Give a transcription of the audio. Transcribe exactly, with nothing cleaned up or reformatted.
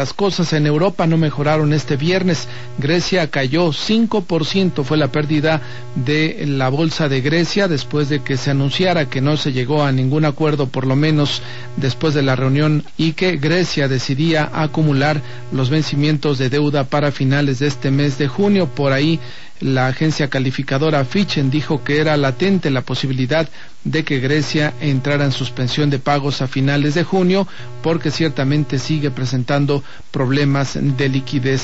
Las cosas en Europa no mejoraron este viernes. Grecia cayó cinco por ciento, fue la pérdida de la bolsa de Grecia después de que se anunciara que no se llegó a ningún acuerdo, por lo menos después de la reunión, y que Grecia decidía acumular los vencimientos de deuda para finales de este mes de junio. Por ahí la agencia calificadora Fitch dijo que era latente la posibilidad de que Grecia entrara en suspensión de pagos a finales de junio, porque ciertamente sigue presentando problemas de liquidez.